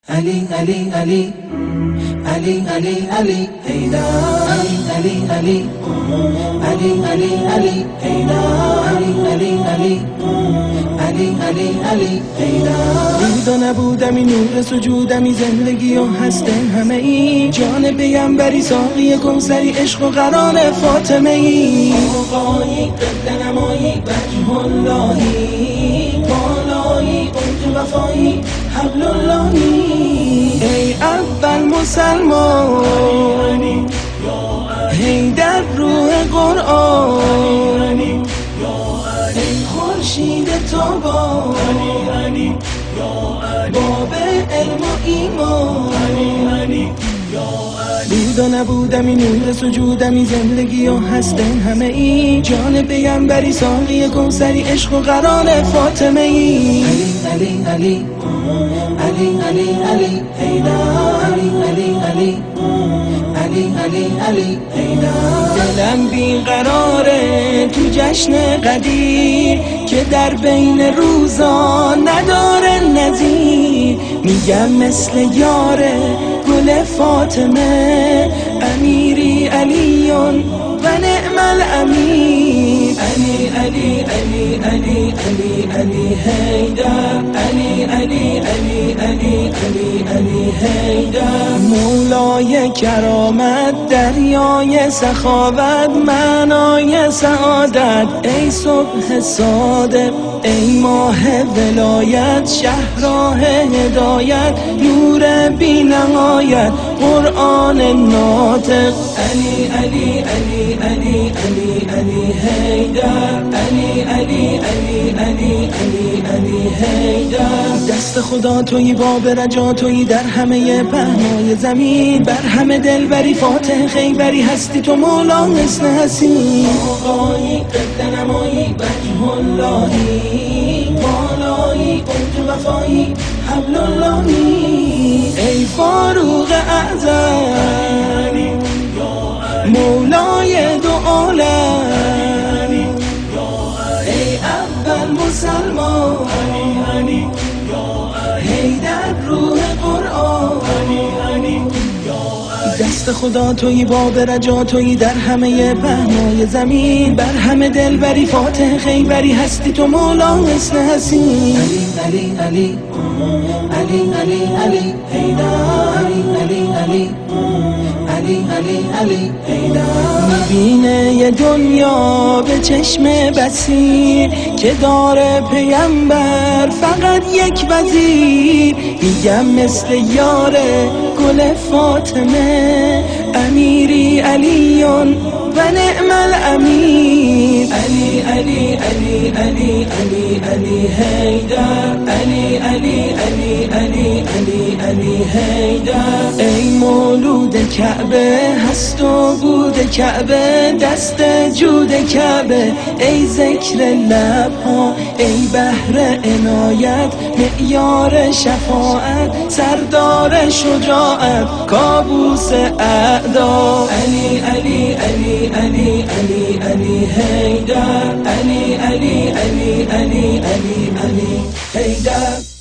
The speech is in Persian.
Ali, Ali, Ali, Ali, Ali, Ali, hey da, Ali, Ali, Ali, Ali, Ali, Ali, hey da, Ali, Ali, Ali, Ali, Ali, Ali, hey da. بود و نبودمی، نور سجودمی، زندگی و هستن همه ای، جان پیغمبری، ساقی کوثری، عشق و قرار فاطمه ای، آقایی قبل نمایی، وجه اللهی، بالایی قمت وفایی، حبل اللهی. ای اول مسلمان، ای در روح قرآن، ای خورشید تابان، باب علم و ایمان. بود و نبودمی، نور سجودمی، زندگی و هستن همه ای، جان پیغمبری، ساقی کوثری، عشق و قرار فاطمه ای. علی علی علی علی علی ای دا، علی علی علی علی علی علی ای دا. دلم بیقراره تو جشن قدیر که در بین روزا نداره نظیر، میگم مثل یاره گل فاطمه، امیری علیون و نعم الامیر. علی علی علی علی علی علی حیدر، علی علی علی علی علی علی حیدر. مولای کرامت، دریای سخاوت، معنای سعادت، ای صبح صادق، ای ماه ولایت، شهراه هدایت، نور بی نهایت، قرآن ناطق. علی علی علی علی علی علی حیدر، علی علی علی علی علی علی حیدر. دست خدا تویی، باب رجا تویی، در همه پهنای زمین، بر همه دلبری، فاتح خیبری، هستی تو مولا حسن حسین، آقایی قبل نمایی، وجه اللهی، بالایی قمت وفایی، حبل اللهی. ای فاروق اعظم، مولای دو عالم، ای اول مسلمان، ای در روح قرآن. دست خدا تویی، باب رجا تویی، در همه پهنای زمین، بر همه دلبری، فاتح خیبری، هستی تو مولا حسن حسین. علی علی علی علی علی ای دا، علی علی علی علی علی علی ای دا. میبینه یه دنیا به چشم بصیر که داره پیغمبر فقط یک وزیر، میگم مثل یاره گل فاطمه، امیری علیون و نعم الامیر. علی علی علی علی علی علی حیدر، علی علی علی علی علی علی حیدر. ای مولود کعبه، هست و بود کعبه، دست جود کعبه، ای ذکر لبها، ای بحر عنایت، معیار شفاعت، سردار شجاعت، کابوس اعدا. علی علی علی علی علی علی حیدر، علی علی علی علی علی علی حیدر.